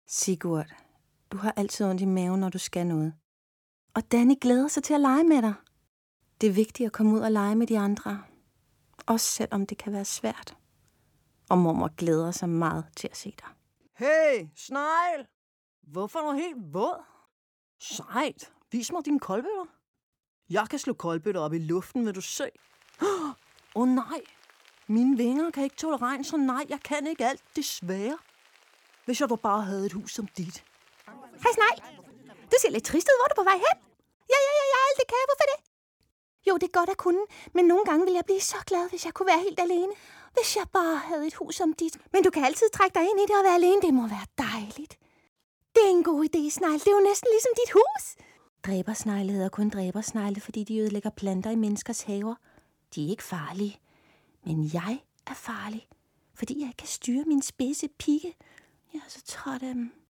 Sigurd, du har altid ondt i maven, når du skal noget. Og Danny glæder sig til at lege med dig. Det er vigtigt at komme ud og lege med de andre. Også selvom det kan være svært. Og mormor glæder sig meget til at se dig. Hey, snegl! Hvorfor er du helt våd? Sejt. Vis mig dine koldbøtter. Jeg kan slå koldbøtter op i luften, vil du se. Nej. Mine vinger kan ikke tåle regn, så nej, jeg kan ikke alt, desværre. Hvis jeg bare havde et hus som dit. Hej, snegl. Du ser lidt trist ud. Hvor er du på vej hen? Ja, alt det kan jeg. Hvorfor det? Jo, det er godt at kunne, men nogle gange ville jeg blive så glad, hvis jeg kunne være helt alene. Hvis jeg bare havde et hus som dit. Men du kan altid trække dig ind i det og være alene. Det må være dejligt. Det er en god idé, snegl. Det er jo næsten ligesom dit hus. Dræbersnegle hedder kun dræbersnegle, fordi de ødelægger planter i menneskers haver. De er ikke farlige. Men jeg er farlig, fordi jeg ikke kan styre min spidse pigge. Jeg er så træt af dem.